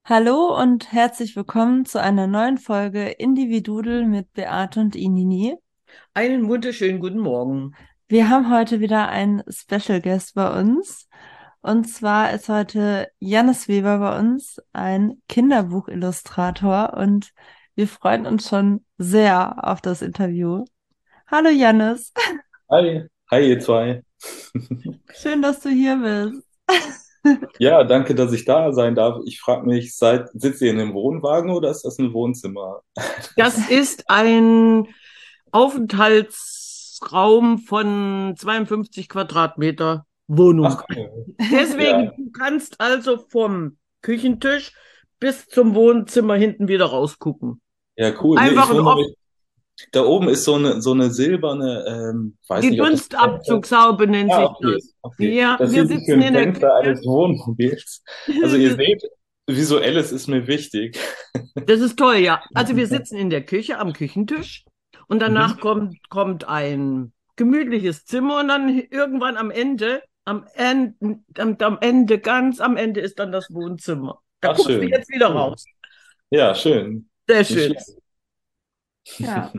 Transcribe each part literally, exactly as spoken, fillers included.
Hallo und herzlich willkommen zu einer neuen Folge Individudel mit Beate und Inini. Einen wunderschönen guten Morgen. Wir haben heute wieder einen Special Guest bei uns. Und zwar ist heute Jannis Weber bei uns, ein Kinderbuchillustrator. Und wir freuen uns schon sehr auf das Interview. Hallo Jannis, Hi, hi ihr zwei. schön, dass du hier bist. Ja, danke, dass ich da sein darf. Ich frage mich, seid, sitzt ihr in einem Wohnwagen oder ist das ein Wohnzimmer? Das ist ein Aufenthaltsraum von zweiundfünfzig Quadratmeter Wohnung. Ach cool. Deswegen, Ja, du kannst also vom Küchentisch bis zum Wohnzimmer hinten wieder rausgucken. ja, cool. Nee, Einfach ich ein wundere off mich, da oben ist so eine, so eine silberne, ähm, weiß die nicht, ob das Fenster. Dunstabzugshaube nennt Ah, sich okay, das. okay. Ja, Das wir hielt sich für sitzen ein in der Fenster Küche. eines Wohnmobils. Also ihr seht, visuelles ist mir wichtig. Das ist toll, ja. Also wir sitzen in der Küche am Küchentisch und danach Mhm. kommt, kommt ein gemütliches Zimmer und dann irgendwann am Ende, am Ende, am, am Ende, ganz am Ende ist dann das Wohnzimmer. Da Ach, guckst du schön. jetzt wieder Cool. raus. Ja, schön. Sehr Nicht schön. schlecht. Ja,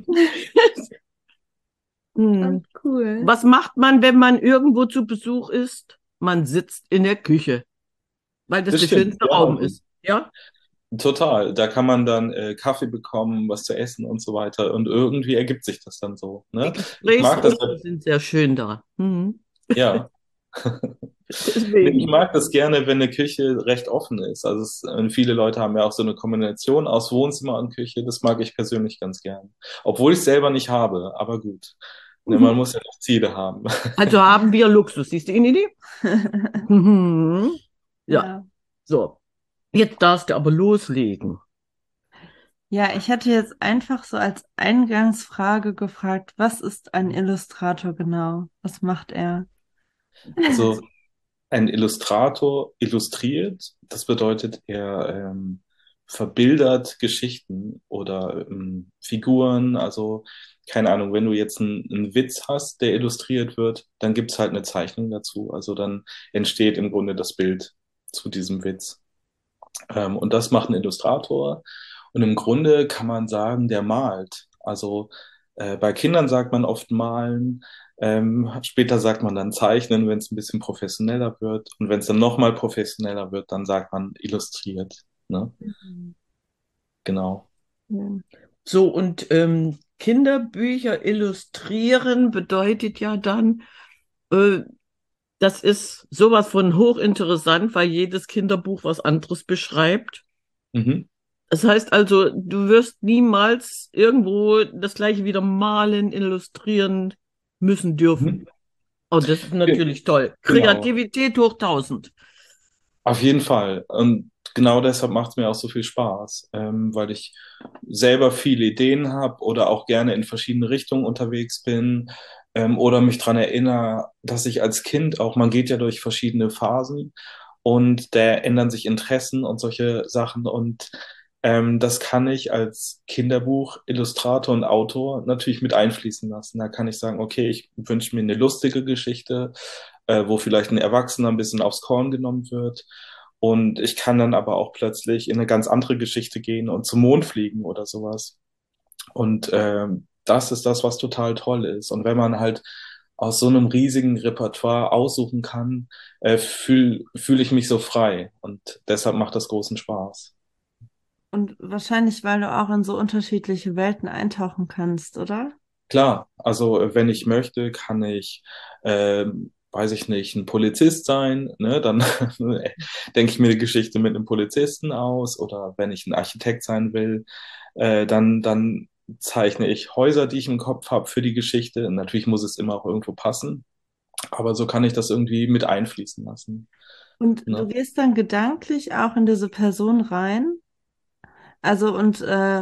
Hm. voll cool. Was macht man, wenn man irgendwo zu Besuch ist? Man sitzt in der Küche, weil das Das der stimmt, schönste ja. Raum ist. Ja? Total. Da kann man dann äh, Kaffee bekommen, was zu essen und so weiter. Und irgendwie ergibt sich das dann so. Die Ne? Ich mag das, Gesprächsrunden sind sehr schön da. Mhm. ja. Nee, ich Deswegen. mag das gerne, wenn eine Küche recht offen ist. Also es, äh, viele Leute haben ja auch so eine Kombination aus Wohnzimmer und Küche. Das mag ich persönlich ganz gern. Obwohl ich es selber nicht habe, aber gut. Ne, man muss ja noch Ziele haben. Also haben wir Luxus. Siehst du, Inidi? Mhm. Ja, Ja. so. Jetzt darfst du aber loslegen. Ja, ich hätte jetzt einfach so als Eingangsfrage gefragt, was ist ein Illustrator genau? Was macht er? Also ein Illustrator illustriert, das bedeutet, er ähm, verbildert Geschichten oder ähm, Figuren. Also, keine Ahnung, wenn du jetzt einen, einen Witz hast, der illustriert wird, dann gibt es halt eine Zeichnung dazu. Also dann entsteht im Grunde das Bild zu diesem Witz. Ähm, und das macht ein Illustrator. Und im Grunde kann man sagen, der malt. Also äh, bei Kindern sagt man oft malen. Ähm, später sagt man dann zeichnen, wenn es ein bisschen professioneller wird. Und wenn es dann nochmal professioneller wird, dann sagt man illustriert. Ne? Mhm. Genau. Ja. So, und ähm, Kinderbücher illustrieren bedeutet ja dann, äh, das ist sowas von hochinteressant, weil jedes Kinderbuch was anderes beschreibt. Mhm. Das heißt also, du wirst niemals irgendwo das gleiche wieder malen, illustrieren müssen dürfen. Mhm. Oh, das ist Ge- natürlich toll. Genau. Kreativität hoch tausend. Auf jeden Fall. Und genau deshalb macht es mir auch so viel Spaß, ähm, weil ich selber viele Ideen habe oder auch gerne in verschiedene Richtungen unterwegs bin, ähm, oder mich dran erinnere, dass ich als Kind auch, man geht ja durch verschiedene Phasen und da ändern sich Interessen und solche Sachen und ähm, das kann ich als Kinderbuch, Illustrator und Autor natürlich mit einfließen lassen. Da kann ich sagen, okay, ich wünsche mir eine lustige Geschichte, äh, wo vielleicht ein Erwachsener ein bisschen aufs Korn genommen wird. Und ich kann dann aber auch plötzlich in eine ganz andere Geschichte gehen und zum Mond fliegen oder sowas. Und ähm, das ist das, was total toll ist. Und wenn man halt aus so einem riesigen Repertoire aussuchen kann, äh, fühle fühl ich mich so frei. Und deshalb macht das großen Spaß. Und wahrscheinlich, weil du auch in so unterschiedliche Welten eintauchen kannst, oder? Klar, also äh, wenn ich möchte, kann ich, ähm, weiß ich nicht, ein Polizist sein, ne? Dann denke ich mir die Geschichte mit einem Polizisten aus. Oder wenn ich ein Architekt sein will, äh, dann, dann zeichne ich Häuser, die ich im Kopf habe für die Geschichte. Natürlich muss es immer auch irgendwo passen, aber so kann ich das irgendwie mit einfließen lassen. Und du Ne? gehst dann gedanklich auch in diese Person rein. Also und äh,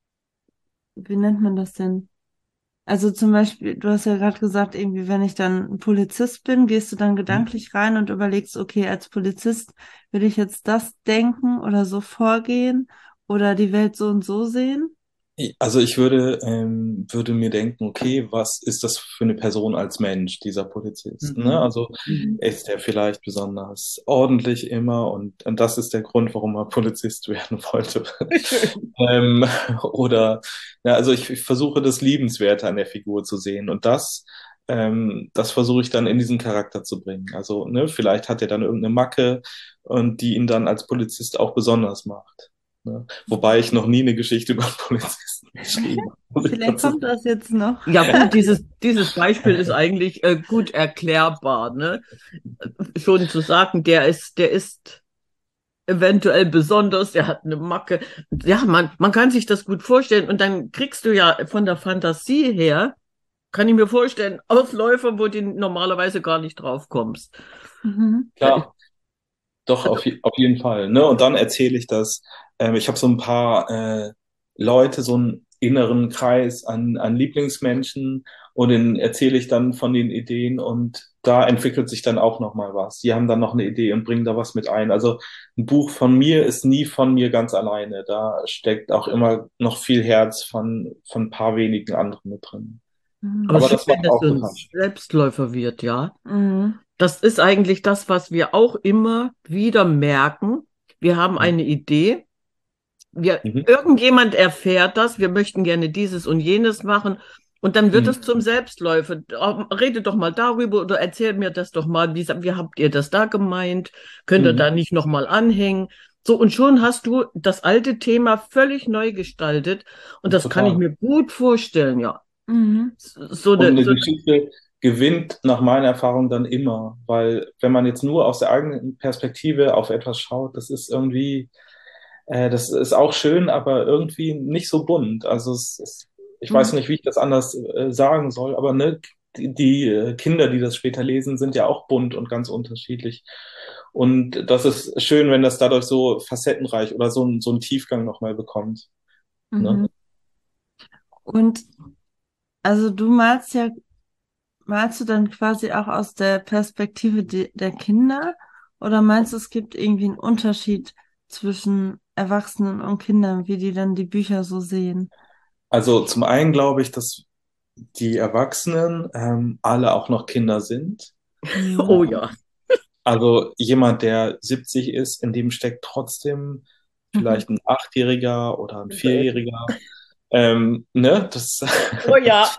wie nennt man das denn? Also zum Beispiel, du hast ja gerade gesagt, irgendwie, wenn ich dann ein Polizist bin, gehst du dann Mhm. gedanklich rein und überlegst, okay, als Polizist will ich jetzt das denken oder so vorgehen oder die Welt so und so sehen? Also ich würde, ähm, würde mir denken, okay, was ist das für eine Person als Mensch, dieser Polizist? Ne? Mhm. Also Mhm. ist er vielleicht besonders ordentlich immer und, und das ist der Grund, warum er Polizist werden wollte. Schön. Ähm, oder, ja, also ich, ich versuche das Liebenswerte an der Figur zu sehen und das, ähm, das versuche ich dann in diesen Charakter zu bringen. Also, ne, vielleicht hat er dann irgendeine Macke und die ihn dann als Polizist auch besonders macht. Ne? Wobei ich noch nie eine Geschichte über einen Polizisten geschrieben habe. muss ich Vielleicht dazu kommt das jetzt noch. Ja gut, dieses, dieses Beispiel ist eigentlich äh, gut erklärbar, ne? Schon zu sagen, der ist, der ist eventuell besonders, der hat eine Macke. Ja, man, man kann sich das gut vorstellen. Und dann kriegst du ja von der Fantasie her, kann ich mir vorstellen, Ausläufer, wo du normalerweise gar nicht drauf kommst. Mhm. Klar, doch, Also, auf, je- auf jeden Fall. Ne? Und dann erzähle ich das. Ähm, ich habe so ein paar äh, Leute, so einen inneren Kreis an, an Lieblingsmenschen und den erzähle ich dann von den Ideen und da entwickelt sich dann auch noch mal was. Die haben dann noch eine Idee und bringen da was mit ein. Also ein Buch von mir ist nie von mir ganz alleine. Da steckt auch immer noch viel Herz von, von ein paar wenigen anderen mit drin. aber Mhm. Aber schön, das wenn macht das auch so ein total Spaß. Selbstläufer wird, ja. Mhm. Das ist eigentlich das, was wir auch immer wieder merken. Wir haben Ja. eine Idee. Wir, Mhm. irgendjemand erfährt das, wir möchten gerne dieses und jenes machen und dann wird es Mhm. zum Selbstläufer. Rede doch mal darüber oder erzählt mir das doch mal, wie, wie habt ihr das da gemeint? Könnt ihr da Mhm. nicht nochmal anhängen? So, und schon hast du das alte Thema völlig neu gestaltet und das kann ich Total. mir gut vorstellen, ja. Mhm. So Und eine, eine so eine, Geschichte gewinnt nach meiner Erfahrung dann immer, weil wenn man jetzt nur aus der eigenen Perspektive auf etwas schaut, das ist irgendwie, äh, das ist auch schön, aber irgendwie nicht so bunt. Also es ist, ich weiß Mhm. nicht, wie ich das anders äh, sagen soll, aber ne, die, die äh, Kinder, die das später lesen, sind ja auch bunt und ganz unterschiedlich. Und das ist schön, wenn das dadurch so facettenreich oder so, ein- so einen Tiefgang nochmal bekommt. Ne? Mhm. Und also du malst ja, malst du dann quasi auch aus der Perspektive de der Kinder oder meinst du, es gibt irgendwie einen Unterschied zwischen Erwachsenen und Kindern, wie die dann die Bücher so sehen? Also zum einen glaube ich, dass die Erwachsenen ähm, alle auch noch Kinder sind. Mhm. oh ja. Also jemand, der siebzig ist, in dem steckt trotzdem Mhm. vielleicht ein Achtjähriger oder ein Vierjähriger. Ähm, ne? Das Oh ja,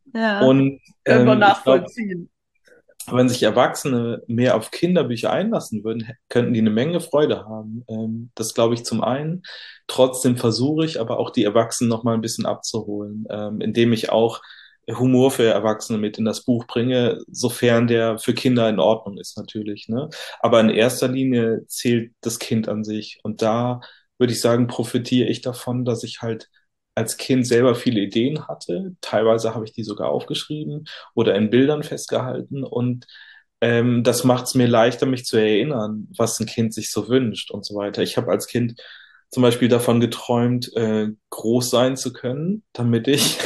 Ja. und können wir ähm, ich glaube, nachvollziehen. wenn sich Erwachsene mehr auf Kinderbücher einlassen würden, könnten die eine Menge Freude haben. Ähm, das glaube ich zum einen. Trotzdem versuche ich aber auch die Erwachsenen noch mal ein bisschen abzuholen, ähm, indem ich auch Humor für Erwachsene mit in das Buch bringe, sofern der für Kinder in Ordnung ist natürlich, ne? Aber in erster Linie zählt das Kind an sich. Und da würde ich sagen, profitiere ich davon, dass ich halt als Kind selber viele Ideen hatte. Teilweise habe ich die sogar aufgeschrieben oder in Bildern festgehalten. Und ähm, das macht es mir leichter, mich zu erinnern, was ein Kind sich so wünscht und so weiter. Ich habe als Kind zum Beispiel davon geträumt, äh, groß sein zu können, damit ich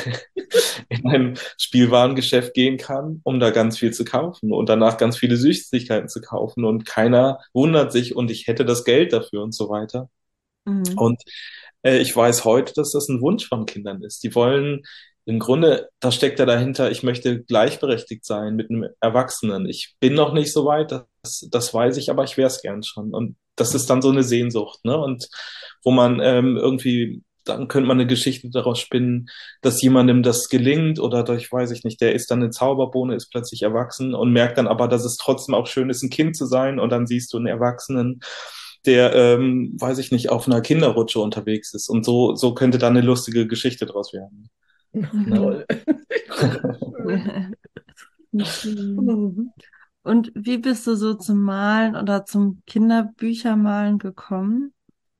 in ein Spielwarengeschäft gehen kann, um da ganz viel zu kaufen und danach ganz viele Süßigkeiten zu kaufen und keiner wundert sich und ich hätte das Geld dafür und so weiter. Mhm. Und äh, ich weiß heute, dass das ein Wunsch von Kindern ist. Die wollen im Grunde, da steckt ja dahinter, ich möchte gleichberechtigt sein mit einem Erwachsenen. Ich bin noch nicht so weit, das, das weiß ich, aber ich wäre es gern schon. Und das ist dann so eine Sehnsucht, ne? Und wo man ähm, irgendwie, dann könnte man eine Geschichte daraus spinnen, dass jemandem das gelingt oder durch, weiß ich nicht, der ist dann eine Zauberbohne, ist plötzlich erwachsen und merkt dann aber, dass es trotzdem auch schön ist, ein Kind zu sein. Und dann siehst du einen Erwachsenen, der, ähm, weiß ich nicht, auf einer Kinderrutsche unterwegs ist. Und so, so könnte da eine lustige Geschichte draus werden. Ne? Mhm. Toll. Ich finde das schön. Schön. Mhm. Und wie bist du so zum Malen oder zum Kinderbüchermalen gekommen?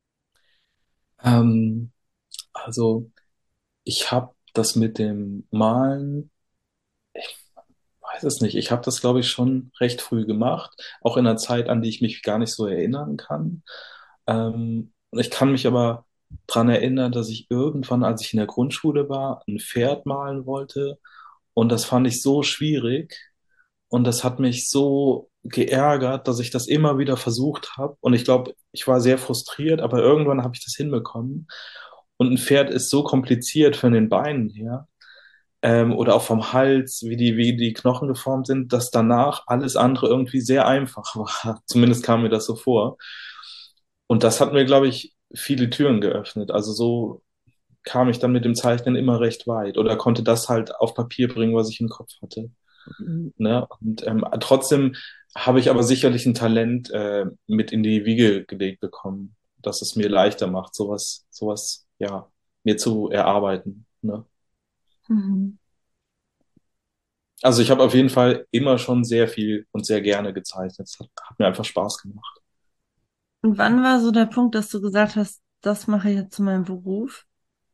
Ähm, also ich habe das mit dem Malen, ich weiß es nicht, ich habe das, glaube ich, schon recht früh gemacht, auch in einer Zeit, an die ich mich gar nicht so erinnern kann. Ähm, und ich kann mich aber dran erinnern, dass ich irgendwann, als ich in der Grundschule war, ein Pferd malen wollte. Und das fand ich so schwierig. Und das hat mich so geärgert, dass ich das immer wieder versucht habe. Und ich glaube, ich war sehr frustriert, aber irgendwann habe ich das hinbekommen. und ein Pferd ist so kompliziert von den Beinen her, ähm, oder auch vom Hals, wie die, wie die Knochen geformt sind, dass danach alles andere irgendwie sehr einfach war. Zumindest kam mir das so vor. Und das hat mir, glaube ich, viele Türen geöffnet. Also so kam ich dann mit dem Zeichnen immer recht weit oder konnte das halt auf Papier bringen, was ich im Kopf hatte. Ne? Und ähm, trotzdem habe ich aber sicherlich ein Talent äh, mit in die Wiege gelegt bekommen, dass es mir leichter macht, sowas, sowas, ja, mir zu erarbeiten. Ne? Mhm. Also ich habe auf jeden Fall immer schon sehr viel und sehr gerne gezeichnet. Es hat, hat mir einfach Spaß gemacht. Und wann war so der Punkt, dass du gesagt hast, das mache ich jetzt zu meinem Beruf?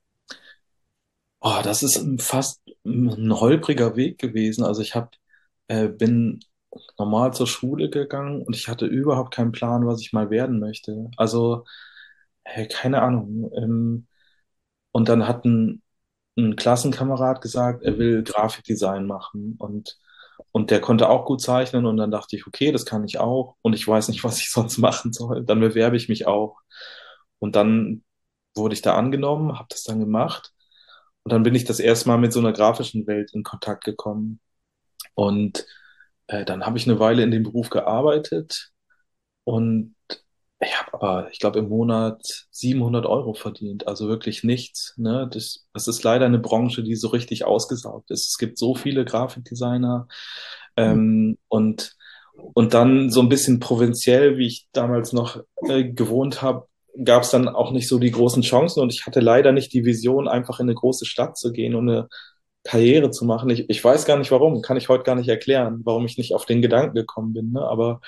Oh, das ist fast ein holpriger Weg gewesen. Also ich hab, äh, bin normal zur Schule gegangen und ich hatte überhaupt keinen Plan, was ich mal werden möchte. Also, äh, keine Ahnung. Ähm, und dann hat ein, ein Klassenkamerad gesagt, er will Grafikdesign machen und, und der konnte auch gut zeichnen und dann dachte ich, okay, das kann ich auch und ich weiß nicht, was ich sonst machen soll. Dann bewerbe ich mich auch. Und dann wurde ich da angenommen, habe das dann gemacht. Und dann bin ich das erste Mal mit so einer grafischen Welt in Kontakt gekommen. Und äh, dann habe ich eine Weile in dem Beruf gearbeitet und ich habe aber, ich glaube, im Monat siebenhundert Euro verdient. Also wirklich nichts. Ne? Das, das ist leider eine Branche, die so richtig ausgesaugt ist. Es gibt so viele Grafikdesigner ähm, und, und dann so ein bisschen provinziell, wie ich damals noch äh, gewohnt habe, gab es dann auch nicht so die großen Chancen und ich hatte leider nicht die Vision, einfach in eine große Stadt zu gehen und eine Karriere zu machen. Ich, ich weiß gar nicht warum, kann ich heute gar nicht erklären, warum ich nicht auf den Gedanken gekommen bin. Ne? Aber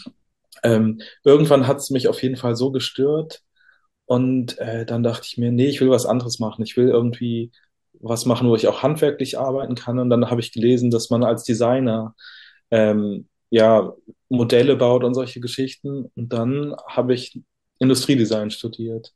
ähm, irgendwann hat es mich auf jeden Fall so gestört und äh, dann dachte ich mir, nee, ich will was anderes machen. Ich will irgendwie was machen, wo ich auch handwerklich arbeiten kann. Und dann habe ich gelesen, dass man als Designer ähm, ja Modelle baut und solche Geschichten. Und dann habe ich Industriedesign studiert.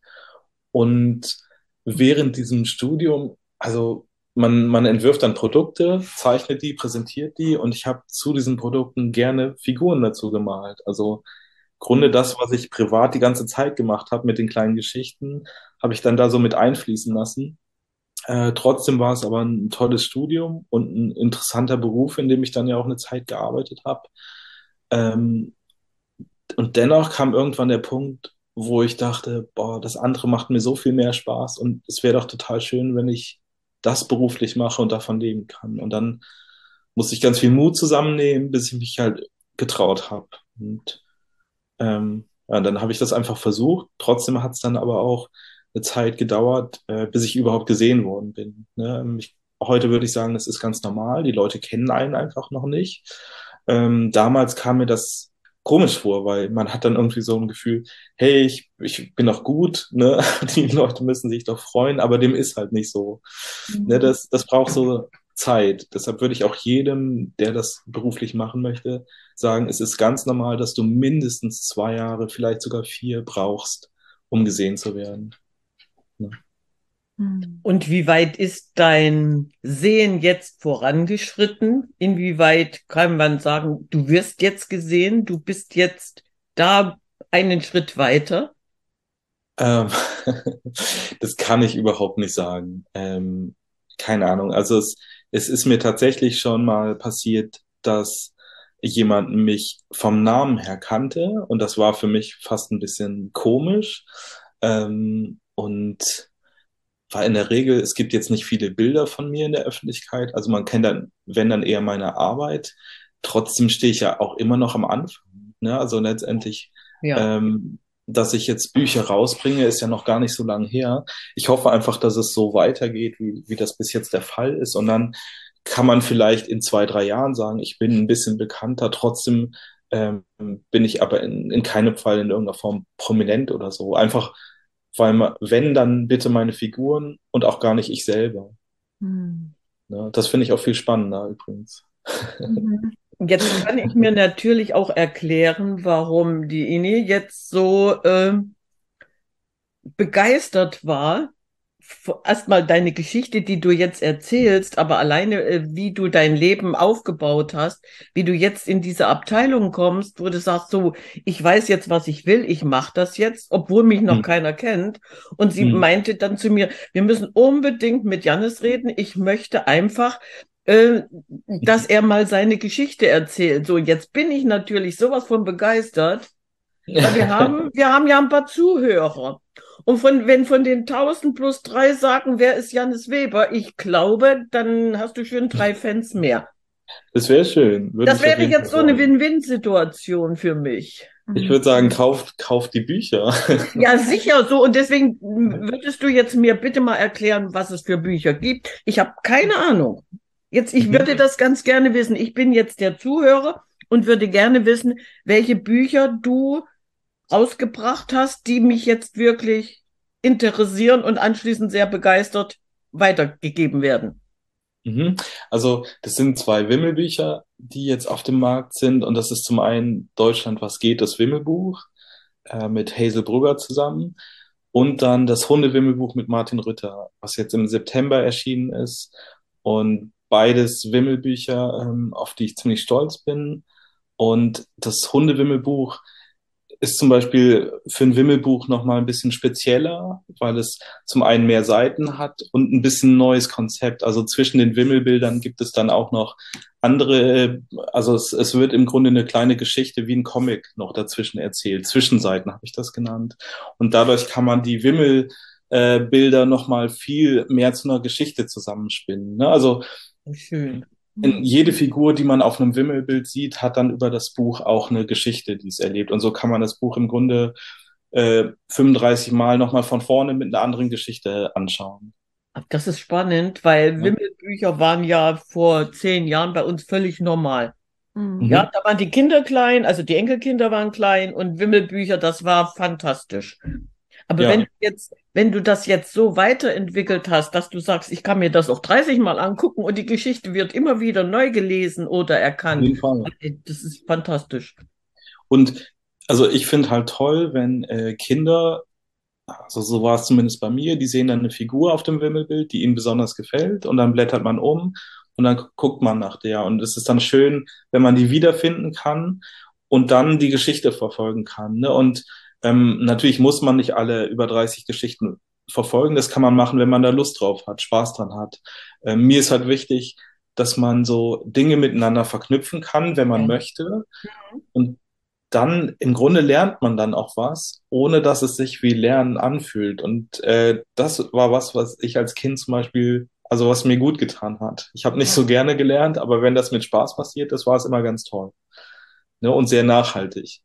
Und während diesem Studium, also man, man entwirft dann Produkte, zeichnet die, präsentiert die und ich habe zu diesen Produkten gerne Figuren dazu gemalt. Also im Grunde das, was ich privat die ganze Zeit gemacht habe mit den kleinen Geschichten, habe ich dann da so mit einfließen lassen. Äh, trotzdem war es aber ein tolles Studium und ein interessanter Beruf, in dem ich dann ja auch eine Zeit gearbeitet habe. Ähm, und dennoch kam irgendwann der Punkt, wo ich dachte, boah, das andere macht mir so viel mehr Spaß und es wäre doch total schön, wenn ich das beruflich mache und davon leben kann. Und dann musste ich ganz viel Mut zusammennehmen, bis ich mich halt getraut habe. Und ähm, ja, dann habe ich das einfach versucht. Trotzdem hat es dann aber auch eine Zeit gedauert, äh, bis ich überhaupt gesehen worden bin. Ne? Ich, heute würde ich sagen, das ist ganz normal. Die Leute kennen einen einfach noch nicht. Ähm, damals kam mir das komisch vor, weil man hat dann irgendwie so ein Gefühl, hey, ich, ich bin doch gut, ne? Die Leute müssen sich doch freuen, aber dem ist halt nicht so. Ne? Mhm. Das, das braucht so Zeit. Deshalb würde ich auch jedem, der das beruflich machen möchte, sagen, es ist ganz normal, dass du mindestens zwei Jahre, vielleicht sogar vier brauchst, um gesehen zu werden. Ja. Mhm. Und wie weit ist dein Sehen jetzt vorangeschritten? Inwieweit kann man sagen, du wirst jetzt gesehen, du bist jetzt da einen Schritt weiter? Ähm, das kann ich überhaupt nicht sagen. Ähm, keine Ahnung. Also es, es ist mir tatsächlich schon mal passiert, dass jemand mich vom Namen her kannte und das war für mich fast ein bisschen komisch. Ähm, und war in der Regel, es gibt jetzt nicht viele Bilder von mir in der Öffentlichkeit. Also man kennt dann, wenn dann eher meine Arbeit. Trotzdem stehe ich ja auch immer noch am Anfang. Ne? Also letztendlich, Ja. ähm, dass ich jetzt Bücher rausbringe, ist ja noch gar nicht so lange her. Ich hoffe einfach, dass es so weitergeht, wie, wie das bis jetzt der Fall ist. Und dann kann man vielleicht in zwei, drei Jahren sagen, ich bin ein bisschen bekannter. Trotzdem ähm, bin ich aber in, in keinem Fall in irgendeiner Form prominent oder so. Einfach weil man, wenn, dann bitte meine Figuren und auch gar nicht ich selber. Mhm. Ne? Das finde ich auch viel spannender übrigens. Mhm. Jetzt kann ich mir natürlich auch erklären, warum die Ini jetzt so äh, begeistert war erstmal deine Geschichte, die du jetzt erzählst, aber alleine, äh, wie du dein Leben aufgebaut hast, wie du jetzt in diese Abteilung kommst, wo du sagst, so, ich weiß jetzt, was ich will, ich mache das jetzt, obwohl mich noch Hm. keiner kennt. Und sie Hm. meinte dann zu mir, wir müssen unbedingt mit Jannis reden. Ich möchte einfach, äh, dass er mal seine Geschichte erzählt. So, jetzt bin ich natürlich sowas von begeistert, weil wir haben, wir haben ja ein paar Zuhörer. Und von, wenn von den tausend plus drei sagen, wer ist Jannis Weber, ich glaube, dann hast du schon drei Fans mehr. Das wäre schön. Würde Das mich auf wäre jeden jetzt so Fall eine freuen. Win-Win-Situation für mich. Ich würde sagen, kauft, kauft die Bücher. Ja, sicher so. Und deswegen würdest du jetzt mir bitte mal erklären, was es für Bücher gibt. Ich habe keine Ahnung. Jetzt, ich würde Mhm. das ganz gerne wissen. Ich bin jetzt der Zuhörer und würde gerne wissen, welche Bücher du ausgebracht hast, die mich jetzt wirklich interessieren und anschließend sehr begeistert weitergegeben werden. Mhm. Also, das sind zwei Wimmelbücher, die jetzt auf dem Markt sind. Und das ist zum einen Deutschland, was geht, das Wimmelbuch äh, mit Hazel Brugger zusammen. Und dann das Hundewimmelbuch mit Martin Rütter, was jetzt im September erschienen ist. Und beides Wimmelbücher, ähm, auf die ich ziemlich stolz bin. Und das Hundewimmelbuch ist zum Beispiel für ein Wimmelbuch nochmal ein bisschen spezieller, weil es zum einen mehr Seiten hat und ein bisschen neues Konzept. Also zwischen den Wimmelbildern gibt es dann auch noch andere, also es, es wird im Grunde eine kleine Geschichte wie ein Comic noch dazwischen erzählt. Zwischenseiten habe ich das genannt. Und dadurch kann man die Wimmelbilder äh, Bilder nochmal viel mehr zu einer Geschichte zusammenspinnen. Ne? Also Schön. in jede Figur, die man auf einem Wimmelbild sieht, hat dann über das Buch auch eine Geschichte, die es erlebt. Und so kann man das Buch im Grunde äh, fünfunddreißig Mal nochmal von vorne mit einer anderen Geschichte anschauen. Das ist spannend, weil Ja. Wimmelbücher waren ja vor zehn Jahren bei uns völlig normal. Mhm. Ja, da waren die Kinder klein, also die Enkelkinder waren klein und Wimmelbücher, das war fantastisch. Aber Ja. wenn du jetzt, wenn du das jetzt so weiterentwickelt hast, dass du sagst, ich kann mir das auch dreißig Mal angucken und die Geschichte wird immer wieder neu gelesen oder Auf erkannt, jeden Fall. das ist fantastisch. Und also ich finde halt toll, wenn äh, Kinder, also so war es zumindest bei mir, die sehen dann eine Figur auf dem Wimmelbild, die ihnen besonders gefällt und dann blättert man um und dann guckt man nach der. Und es ist dann schön, wenn man die wiederfinden kann und dann die Geschichte verfolgen kann. Ne? Und ähm, natürlich muss man nicht alle über dreißig Geschichten verfolgen. Das kann man machen, wenn man da Lust drauf hat, Spaß dran hat. Ähm, mir ist halt wichtig, dass man so Dinge miteinander verknüpfen kann, wenn man Ja. möchte. Und dann im Grunde lernt man dann auch was, ohne dass es sich wie Lernen anfühlt. Und äh, das war was, was ich als Kind zum Beispiel, also was mir gut getan hat. Ich habe nicht so gerne gelernt, aber wenn das mit Spaß passiert, das war es immer ganz toll. Ne? Und sehr nachhaltig.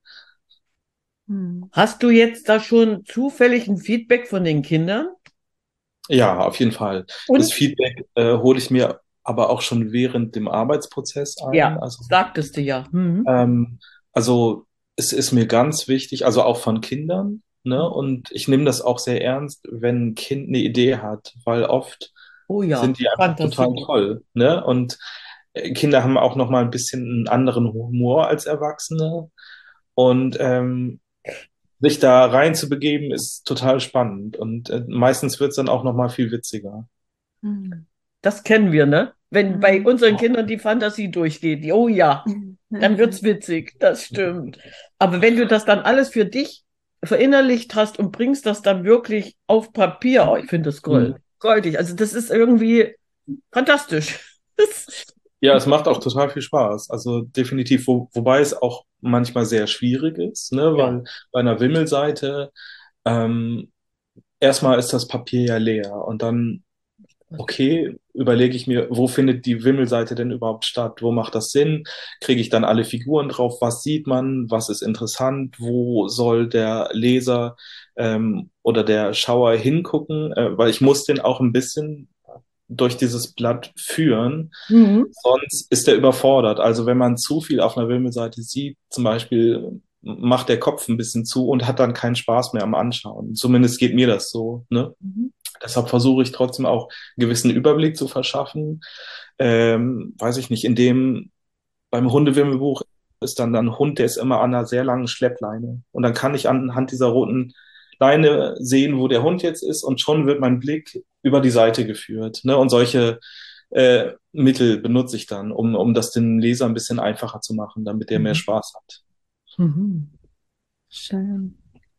Mhm. Hast du jetzt da schon zufällig ein Feedback von den Kindern? Ja, auf jeden Fall. Das Und? Feedback äh, hole ich mir aber auch schon während dem Arbeitsprozess ein. Ja, Also sagtest du ja. Mhm. Ähm, also es ist mir ganz wichtig, also auch von Kindern, ne? Und ich nehme das auch sehr ernst, wenn ein Kind eine Idee hat, weil oft Oh ja, sind die einfach total Fantasie. toll, ne? Und äh, Kinder haben auch noch mal ein bisschen einen anderen Humor als Erwachsene und ähm, sich da reinzubegeben ist total spannend und äh, meistens wird's dann auch noch mal viel witziger. Mhm. Das kennen wir, ne? Wenn bei Mhm. unseren Kindern die Fantasie durchgeht, die, oh ja, dann wird's witzig, das stimmt. Aber wenn du das dann alles für dich verinnerlicht hast und bringst das dann wirklich auf Papier, oh, ich finde das gold, Mhm. goldig. Also das ist irgendwie fantastisch. Ja, es macht auch total viel Spaß. Also definitiv, wo, wobei es auch manchmal sehr schwierig ist, ne? Ja. Weil bei einer Wimmelseite ähm, erstmal ist das Papier ja leer und dann, okay, überlege ich mir, wo findet die Wimmelseite denn überhaupt statt? Wo macht das Sinn? Kriege ich dann alle Figuren drauf? Was sieht man? Was ist interessant? Wo soll der Leser ähm, oder der Schauer hingucken? Äh, weil ich muss den auch ein bisschen durch dieses Blatt führen. Mhm. Sonst ist er überfordert. Also wenn man zu viel auf einer Wimmelseite sieht, zum Beispiel, macht der Kopf ein bisschen zu und hat dann keinen Spaß mehr am Anschauen. Zumindest geht mir das so, ne? Mhm. Deshalb versuche ich trotzdem auch einen gewissen Überblick zu verschaffen. Ähm, weiß ich nicht, in dem beim Hundewimmelbuch ist dann ein Hund, der ist immer an einer sehr langen Schleppleine. Und dann kann ich anhand dieser roten Leine sehen, wo der Hund jetzt ist und schon wird mein Blick über die Seite geführt. Ne? Und solche äh, Mittel benutze ich dann, um, um das dem Leser ein bisschen einfacher zu machen, damit der mehr Mhm. Spaß hat. Mhm. Schön.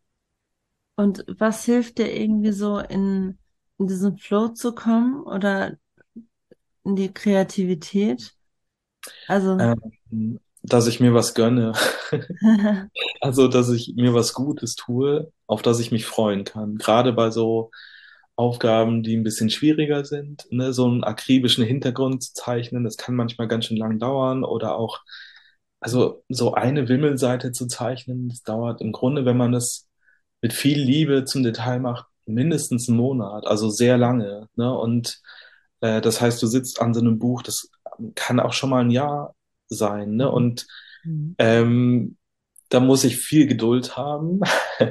Und was hilft dir irgendwie so in, in diesen Flow zu kommen oder in die Kreativität? Also, Ähm, dass ich mir was gönne. Also, dass ich mir was Gutes tue, auf das ich mich freuen kann. Gerade bei so Aufgaben, die ein bisschen schwieriger sind, ne, so einen akribischen Hintergrund zu zeichnen, das kann manchmal ganz schön lang dauern oder auch, also so eine Wimmelseite zu zeichnen, das dauert im Grunde, wenn man es mit viel Liebe zum Detail macht, mindestens einen Monat, also sehr lange, ne, und äh, das heißt, du sitzt an so einem Buch, das kann auch schon mal ein Jahr sein, ne, und Mhm. ähm, da muss ich viel Geduld haben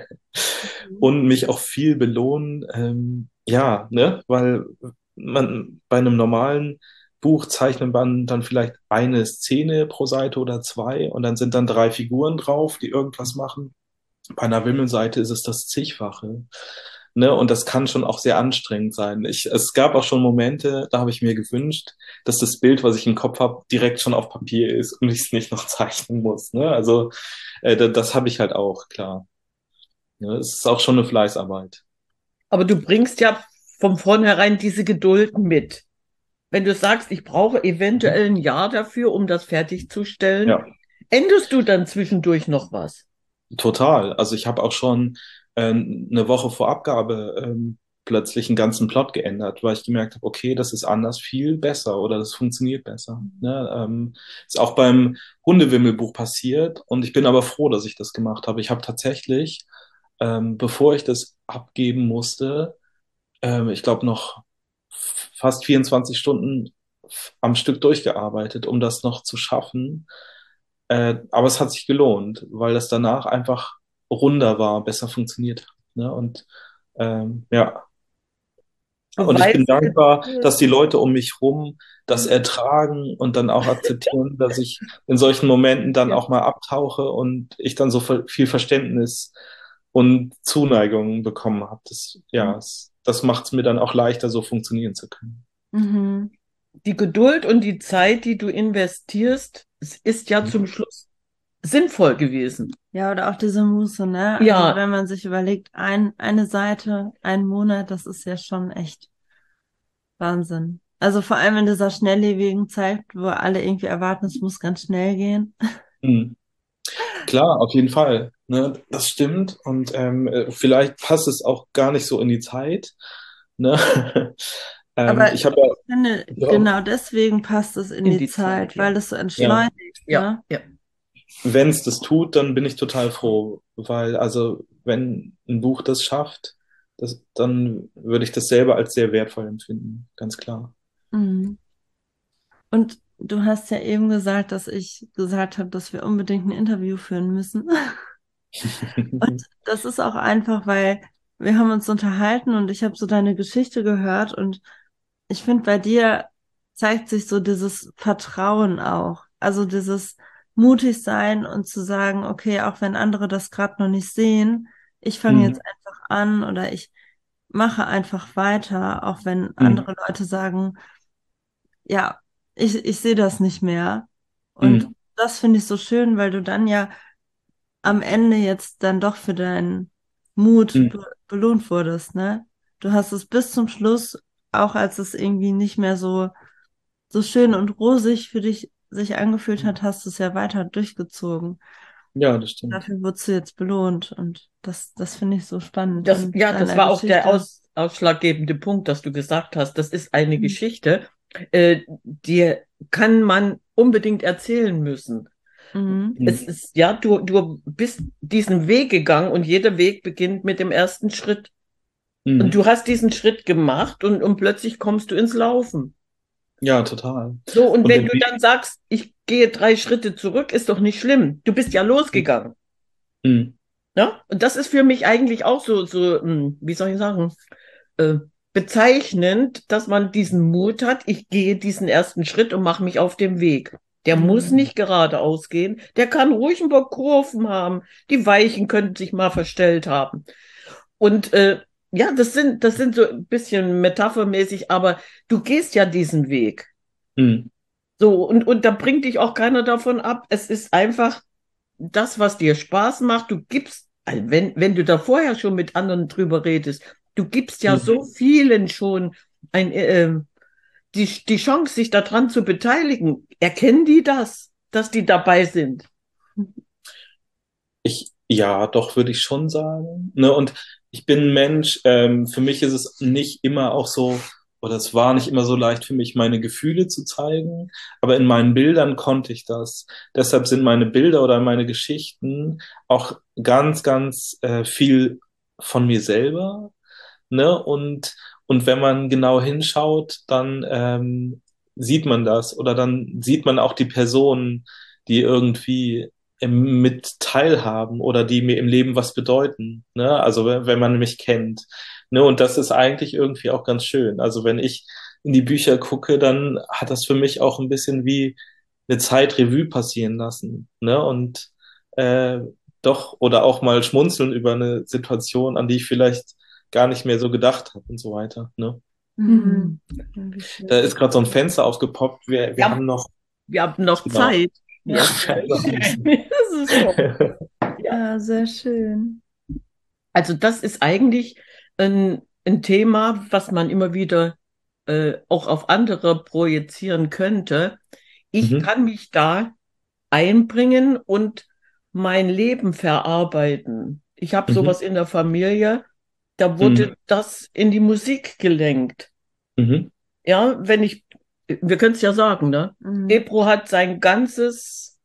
und mich auch viel belohnen. Ähm, ja, ne, weil man bei einem normalen Buch zeichnet man dann vielleicht eine Szene pro Seite oder zwei und dann sind dann drei Figuren drauf, die irgendwas machen. Bei einer Wimmelseite ist es das Zigfache. Ne, und das kann schon auch sehr anstrengend sein. Ich, es gab auch schon Momente, da habe ich mir gewünscht, dass das Bild, was ich im Kopf habe, direkt schon auf Papier ist und ich es nicht noch zeichnen muss. Ne? Also äh, da- das habe ich halt auch, klar. Ne? Es ist auch schon eine Fleißarbeit. Aber du bringst ja von vornherein diese Geduld mit. Wenn du sagst, ich brauche eventuell ein Jahr dafür, um das fertigzustellen, Ja, änderst du dann zwischendurch noch was? total. Also ich habe auch schon äh, eine Woche vor Abgabe ähm, plötzlich einen ganzen Plot geändert, weil ich gemerkt habe, okay, das ist anders viel besser oder das funktioniert besser. Ne? Ähm, ist auch beim Hundewimmelbuch passiert und ich bin aber froh, dass ich das gemacht habe. Ich habe tatsächlich, ähm, bevor ich das abgeben musste, ähm, ich glaube noch fast vierundzwanzig Stunden am Stück durchgearbeitet, um das noch zu schaffen. Äh, aber es hat sich gelohnt, weil das danach einfach runder war, besser funktioniert hat. Ne? Und ähm, ja, Du und ich bin weißt, es dankbar, dass wird- die Leute um mich rum das ertragen und dann auch akzeptieren, dass ich in solchen Momenten dann ja. auch mal abtauche und ich dann so ver- viel Verständnis und Zuneigung bekommen habe. Das, ja, es, das macht es mir dann auch leichter, so funktionieren zu können. Mhm. Die Geduld und die Zeit, die du investierst, es ist ja zum Schluss sinnvoll gewesen. Ja, oder auch diese Muße, ne? Also Ja, wenn man sich überlegt, ein, eine Seite, ein Monat, das ist ja schon echt Wahnsinn. Also vor allem in dieser schnelllebigen Zeit, wo alle irgendwie erwarten, es muss ganz schnell gehen. Mhm. Klar, auf jeden Fall. Ne, das stimmt. Und ähm, äh, vielleicht passt es auch gar nicht so in die Zeit. Ne? ähm, Aber ich habe ich finde, ja, genau deswegen passt es in in die die Zeit, Zeit, ja. weil es so ja, entschleunigt, Ja, ne? ja. wenn es das tut, dann bin ich total froh, weil also wenn ein Buch das schafft, das, dann würde ich das selber als sehr wertvoll empfinden, ganz klar. Mhm. Und du hast ja eben gesagt, dass ich gesagt habe, dass wir unbedingt ein Interview führen müssen. Und das ist auch einfach, weil wir haben uns unterhalten und ich habe so deine Geschichte gehört und ich finde, bei dir zeigt sich so dieses Vertrauen auch. Also dieses mutig sein und zu sagen, okay, auch wenn andere das gerade noch nicht sehen, ich fange Mhm. jetzt einfach an oder ich mache einfach weiter, auch wenn Mhm. andere Leute sagen, ja, ich, ich sehe das nicht mehr. Und Mhm. das finde ich so schön, weil du dann ja am Ende jetzt dann doch für deinen Mut Mhm. be belohnt wurdest, ne? Du hast es bis zum Schluss, auch als es irgendwie nicht mehr so, so schön und rosig für dich sich angefühlt hat, hast du es ja weiter durchgezogen. Ja, das stimmt. Dafür wurdest du jetzt belohnt und das, das finde ich so spannend Das, an ja, das deiner war auch der Geschichte. aus, ausschlaggebende Punkt, dass du gesagt hast, das ist eine Mhm. Geschichte, äh, die kann man unbedingt erzählen müssen. Mhm. Es Mhm. ist, ja, du, du bist diesen Weg gegangen und jeder Weg beginnt mit dem ersten Schritt. Und Mhm. du hast diesen Schritt gemacht und, und plötzlich kommst du ins Laufen. Ja, total. So, und Und wenn der du dann Weg, sagst, ich gehe drei Schritte zurück, ist doch nicht schlimm. Du bist ja losgegangen. mhm. Ja? Und das ist für mich eigentlich auch so, so, hm, wie soll ich sagen, äh, bezeichnend, dass man diesen Mut hat, ich gehe diesen ersten Schritt und mache mich auf den Weg. Der muss Mhm. nicht geradeaus gehen, der kann ruhig ein paar Kurven haben, die Weichen könnten sich mal verstellt haben. Und äh, ja, das sind, das sind so ein bisschen metaphermäßig, aber du gehst ja diesen Weg. Hm. So, und, und da bringt dich auch keiner davon ab. Es ist einfach das, was dir Spaß macht. Du gibst, also wenn, wenn du da vorher schon mit anderen drüber redest, du gibst ja Hm. so vielen schon ein, äh, die, die Chance, sich daran zu beteiligen. Erkennen die das, dass die dabei sind? Ich, ja, doch, würde ich schon sagen. Ne? Und ich bin ein Mensch, ähm, für mich ist es nicht immer auch so, oder es war nicht immer so leicht für mich, meine Gefühle zu zeigen, aber in meinen Bildern konnte ich das. Deshalb sind meine Bilder oder meine Geschichten auch ganz, ganz äh, viel von mir selber. Ne? Und, und wenn man genau hinschaut, dann ähm, sieht man das oder dann sieht man auch die Personen, die irgendwie ähm, mit teilhaben oder die mir im Leben was bedeuten. Ne? Also wenn, wenn man mich kennt. Ne? Und das ist eigentlich irgendwie auch ganz schön. Also wenn ich in die Bücher gucke, dann hat das für mich auch ein bisschen wie eine Zeit Revue passieren lassen. Ne? Und äh, doch, oder auch mal schmunzeln über eine Situation, an die ich vielleicht gar nicht mehr so gedacht habe und so weiter. Ne? Mhm. Hm. Wie Da schön. ist gerade so ein Fenster aufgepoppt. Wir, wir Ja, haben noch, wir haben noch genau. Zeit. Ja, Ja, Wir haben noch ein bisschen. das ist toll. Ja. ja, sehr schön. Also das ist eigentlich ein, ein Thema, was man immer wieder äh, auch auf andere projizieren könnte. Ich Mhm. kann mich da einbringen und mein Leben verarbeiten. Ich habe Mhm. sowas in der Familie, da Mhm. wurde das in die Musik gelenkt. Mhm. Ja, wenn ich, wir können es ja sagen, ne? Mhm. Ebro hat sein ganzes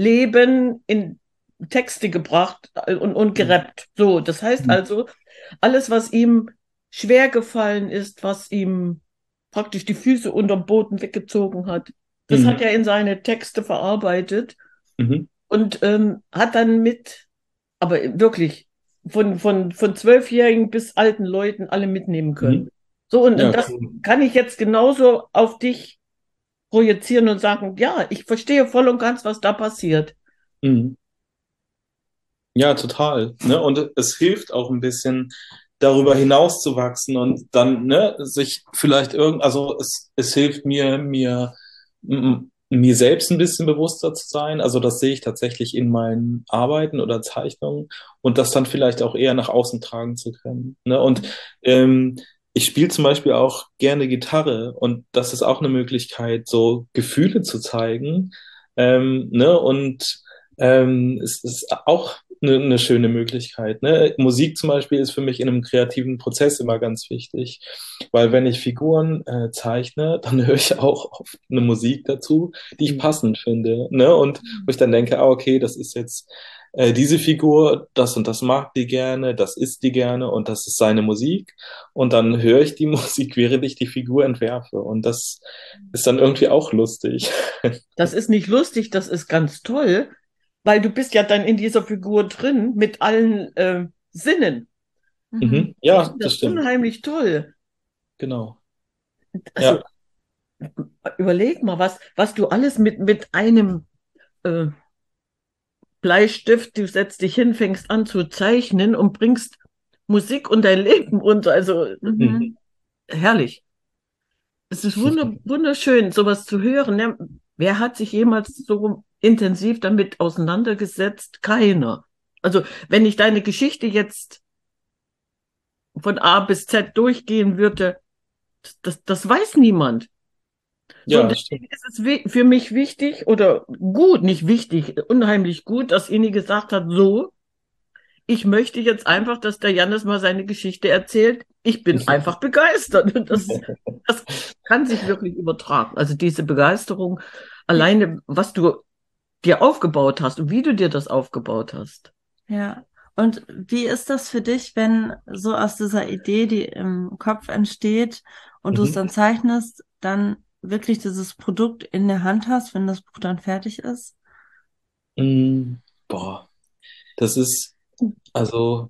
Leben in Texte gebracht und, und Mhm. gerappt. So, das heißt Mhm. also, alles, was ihm schwer gefallen ist, was ihm praktisch die Füße unterm Boden weggezogen hat, das hat Mhm. er in seine Texte verarbeitet Mhm. und ähm, hat dann mit, aber wirklich von, von, von Zwölfjährigen bis alten Leuten alle mitnehmen können. Mhm. So, und, und Ja, das cool. kann ich jetzt genauso auf dich projizieren und sagen, ja, ich verstehe voll und ganz, was da passiert. Mhm. Ja, total. Ne? Und es hilft auch ein bisschen, darüber hinaus zu wachsen und dann, ne, sich vielleicht irgend, also es, es hilft mir, mir, m- mir selbst ein bisschen bewusster zu sein. Also das sehe ich tatsächlich in meinen Arbeiten oder Zeichnungen und das dann vielleicht auch eher nach außen tragen zu können. Ne? Und ähm, ich spiele zum Beispiel auch gerne Gitarre und das ist auch eine Möglichkeit, so Gefühle zu zeigen. Ähm, ne? Und ähm, es ist auch eine, eine schöne Möglichkeit. Ne? Musik zum Beispiel ist für mich in einem kreativen Prozess immer ganz wichtig, weil wenn ich Figuren äh, zeichne, dann höre ich auch oft eine Musik dazu, die ich Mhm. passend finde. Ne? Und wo ich dann denke, ah, okay, das ist jetzt äh, diese Figur, das und das mag die gerne, das isst die gerne und das ist seine Musik. Und dann höre ich die Musik, während ich die Figur entwerfe. Und das ist dann irgendwie auch lustig. Das ist nicht lustig, das ist ganz toll, weil du bist ja dann in dieser Figur drin mit allen äh, Sinnen. Mhm. Mhm. Ich Ja, finde das das stimmt. unheimlich toll. Genau. Also Ja. überleg mal, was, was du alles mit, mit einem äh, Bleistift, du setzt dich hin, fängst an zu zeichnen und bringst Musik und dein Leben unter. Also Mhm. Mhm. herrlich. Es ist wunder, wunderschön, sowas zu hören. Ne? Wer hat sich jemals so intensiv damit auseinandergesetzt? Keiner. Also, wenn ich deine Geschichte jetzt von A bis Z durchgehen würde, das, das weiß niemand. So, Ja, und das deswegen stimmt. ist es wi- für mich wichtig oder gut, nicht wichtig, unheimlich gut, dass Ini gesagt hat, so, ich möchte jetzt einfach, dass der Jannis mal seine Geschichte erzählt. Ich bin einfach begeistert. Und das, das kann sich wirklich übertragen. Also diese Begeisterung, alleine, was du dir aufgebaut hast und wie du dir das aufgebaut hast. Ja. Und wie ist das für dich, wenn so aus dieser Idee, die im Kopf entsteht und du es Mhm. dann zeichnest, dann wirklich dieses Produkt in der Hand hast, wenn das Buch dann fertig ist? Mm, boah, das ist, also,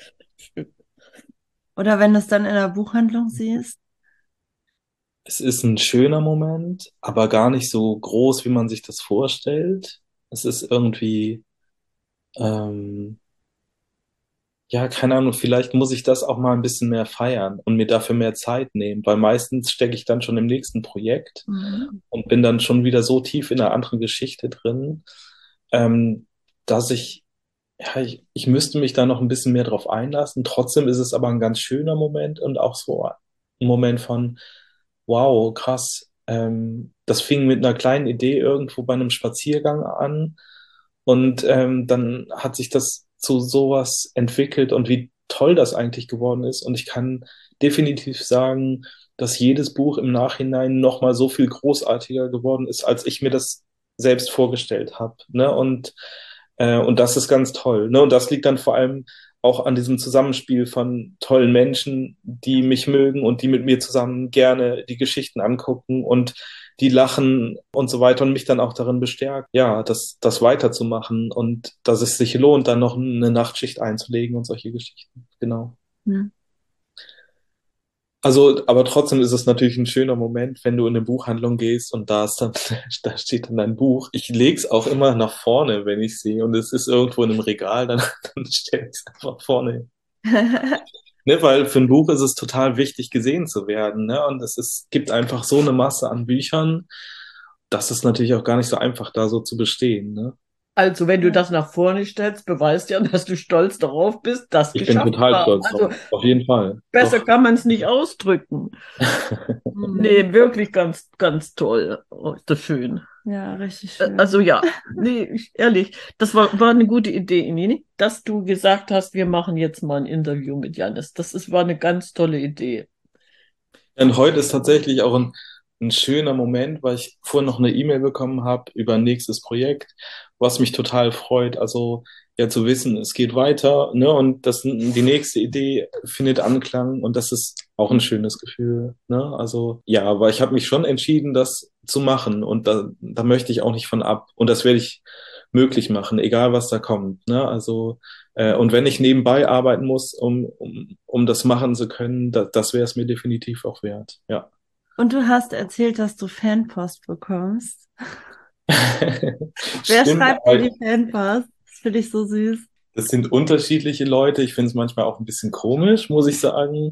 Oder wenn du es dann in der Buchhandlung siehst? es ist ein schöner Moment, aber gar nicht so groß, wie man sich das vorstellt. Es ist irgendwie, ähm, ja, keine Ahnung, vielleicht muss ich das auch mal ein bisschen mehr feiern und mir dafür mehr Zeit nehmen, weil meistens stecke ich dann schon im nächsten Projekt Mhm. und bin dann schon wieder so tief in einer anderen Geschichte drin, ähm, dass ich, ja, ich, ich müsste mich da noch ein bisschen mehr drauf einlassen. Trotzdem ist es aber ein ganz schöner Moment und auch so ein Moment von, wow, krass. Ähm, das fing mit einer kleinen Idee irgendwo bei einem Spaziergang an und ähm, dann hat sich das zu sowas entwickelt und wie toll das eigentlich geworden ist. Und ich kann definitiv sagen, dass jedes Buch im Nachhinein nochmal so viel großartiger geworden ist, als ich mir das selbst vorgestellt habe. Ne? Und, äh, und das ist ganz toll. Ne? Und das liegt dann vor allem auch an diesem Zusammenspiel von tollen Menschen, die mich mögen und die mit mir zusammen gerne die Geschichten angucken und die lachen und so weiter und mich dann auch darin bestärkt, ja, das, das weiterzumachen und dass es sich lohnt, dann noch eine Nachtschicht einzulegen und solche Geschichten. Genau. Mhm. Also, aber trotzdem ist es natürlich ein schöner Moment, wenn du in eine Buchhandlung gehst und da ist dann, da steht dann dein Buch. Ich leg's auch immer nach vorne, wenn ich sehe und es ist irgendwo in einem Regal, dann, dann stell ich's einfach vorne. Ne, weil für ein Buch ist es total wichtig, gesehen zu werden, ne? Und es ist, gibt einfach so eine Masse an Büchern, das ist natürlich auch gar nicht so einfach, da so zu bestehen, ne? Also, wenn du Ja. das nach vorne stellst, beweist ja, dass du stolz darauf bist, das Ich bin geschafft zu total haben. stolz Also, drauf. Auf jeden Fall. besser Doch. kann man es nicht ausdrücken. Mhm. Nee, wirklich ganz, ganz toll. Oh, ist das schön. Ja, richtig Äh, schön. Also ja, nee, ich- ehrlich, das war, war eine gute Idee, Inini, dass du gesagt hast, wir machen jetzt mal ein Interview mit Janis. Das ist, war eine ganz tolle Idee. Und heute ist tatsächlich auch ein, ein schöner Moment, weil ich vorhin noch eine E-Mail bekommen habe über ein nächstes Projekt, was mich total freut. Also ja zu wissen, es geht weiter, ne? Und das, die nächste Idee findet Anklang und das ist auch ein schönes Gefühl, ne? Also ja, aber ich habe mich schon entschieden, das zu machen und da, da möchte ich auch nicht von ab. Und das werde ich möglich machen, egal was da kommt, ne? Also äh, und wenn ich nebenbei arbeiten muss, um, um, um das machen zu können, da, das wäre es mir definitiv auch wert. Ja. Und du hast erzählt, dass du Fanpost bekommst. Wer Stimmt, schreibt dir aber die Fanpost? Das finde ich so süß. das sind unterschiedliche Leute. Ich finde es manchmal auch ein bisschen komisch, muss ich sagen.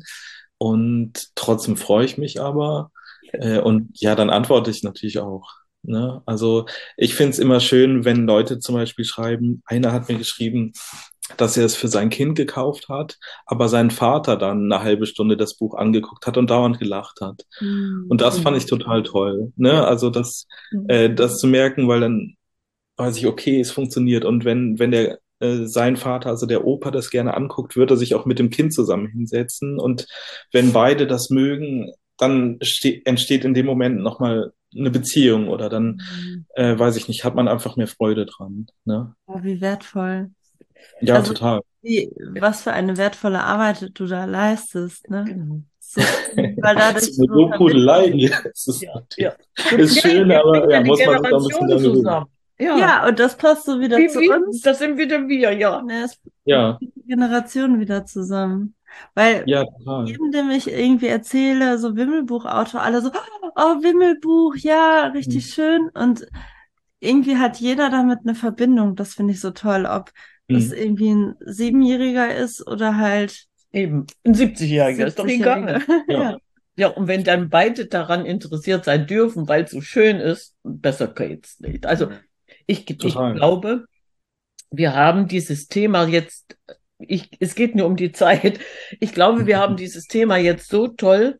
Und trotzdem freue ich mich aber. Äh, und ja, dann antworte ich natürlich auch. Ne? Also ich finde es immer schön, wenn Leute zum Beispiel schreiben, einer hat mir geschrieben, dass er es für sein Kind gekauft hat, aber sein Vater dann eine halbe Stunde das Buch angeguckt hat und dauernd gelacht hat. Und Mhm. das fand ich total toll. Ne? Ja. Also das, Mhm. äh, das zu merken, weil dann weiß ich, okay, es funktioniert. Und wenn, wenn der äh, sein Vater, also der Opa, das gerne anguckt, wird er sich auch mit dem Kind zusammen hinsetzen. Und wenn beide das mögen, dann ste- entsteht in dem Moment nochmal eine Beziehung oder dann, Mhm. äh, weiß ich nicht, hat man einfach mehr Freude dran. Ne? Oh, wie wertvoll. Ja, Also, total. wie, was für eine wertvolle Arbeit du da leistest, ne? Genau. So schön, weil dadurch So eine so Lobhudelei Verbindung. hier. Es ist Ja, natürlich, ja. So, ist ja, schön, wir aber bringen ja ja, die muss man sich auch ein bisschen Generationen dran gewöhnen. zusammen. Ja, Ja, und das passt so wieder wie, zu wie, uns. das sind wieder wir, ja. Ne, es bringt Ja, die Generation wieder zusammen. Weil ja, total. jedem, dem ich irgendwie erzähle, so Wimmelbuchautor, alle so, oh, Wimmelbuch, ja, Hm. richtig schön. Und irgendwie hat jeder damit eine Verbindung. Das finde ich so toll, ob das Hm. irgendwie ein Siebenjähriger ist oder halt Eben. Ein siebzigjähriger ist doch egal. siebzigjähriger. Ja, Ja. Ja, und wenn dann beide daran interessiert sein dürfen, weil es so schön ist, besser geht's nicht. Also ich, ich total. glaube, wir haben dieses Thema jetzt, ich, es geht nur um die Zeit. Ich glaube, wir haben dieses Thema jetzt so toll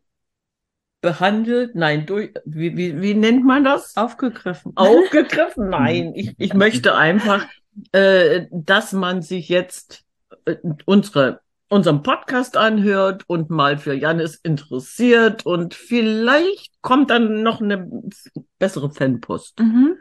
behandelt. Nein, durch, wie, wie, wie nennt man das? Aufgegriffen. Aufgegriffen? Nein, ich, ich möchte einfach, äh, dass man sich jetzt äh, unsere, unseren Podcast anhört und mal für Jannis interessiert und vielleicht kommt dann noch eine bessere Fanpost. Mhm.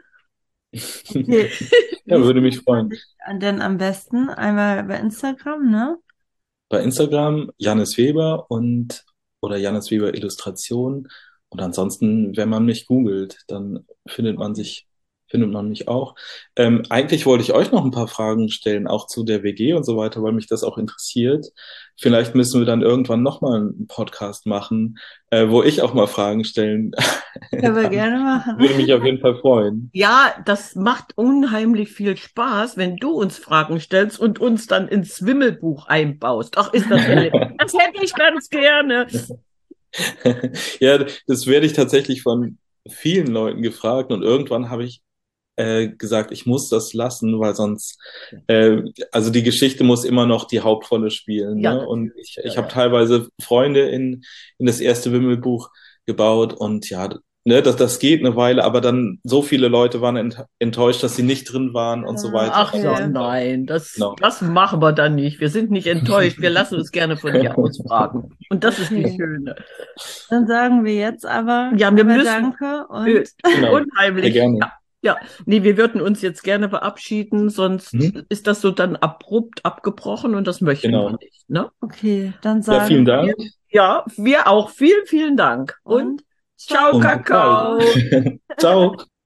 Okay. Ja, Wie würde mich findet man freuen. dich denn am besten? Einmal bei Instagram, ne? Bei Instagram Jannis Weber und oder Jannis Weber Illustration. Und ansonsten, wenn man mich googelt, dann findet man Okay. sich findet man mich auch. Ähm, eigentlich wollte ich euch noch ein paar Fragen stellen, auch zu der W G und so weiter, weil mich das auch interessiert. Vielleicht müssen wir dann irgendwann nochmal einen Podcast machen, äh, wo ich auch mal Fragen stellen Können wir kann. gerne machen. Würde mich auf jeden Fall freuen. Ja, das macht unheimlich viel Spaß, wenn du uns Fragen stellst und uns dann ins Wimmelbuch einbaust. Ach, ist das herrlich. Das hätte ich ganz gerne. Ja, das werde ich tatsächlich von vielen Leuten gefragt und irgendwann habe ich äh, gesagt, ich muss das lassen, weil sonst, äh, also die Geschichte muss immer noch die Hauptrolle spielen, Ja, ne? Und natürlich. ich, Ja, ich habe ja. teilweise Freunde in, in das erste Wimmelbuch gebaut und ja, ne, das, das geht eine Weile, aber dann so viele Leute waren ent enttäuscht, dass sie nicht drin waren und so weiter. Ach ja, Okay. nein, das, Genau. das machen wir dann nicht. Wir sind nicht enttäuscht. Wir lassen uns gerne von dir ausfragen. Und das ist die Okay. Schöne. Dann sagen wir jetzt aber Ja, wir aber müssen. danke Äh, und Genau, sehr Unheimlich. gerne. Ja, ja. Nee, wir würden uns jetzt gerne verabschieden, sonst Mhm. ist das so dann abrupt abgebrochen und das möchten wir Genau. nicht. Ne? okay, dann Ja, sagen vielen wir Dank Ja, wir auch. Vielen, vielen Dank. Und und ciao, und bis bald. Kakao. Ciao.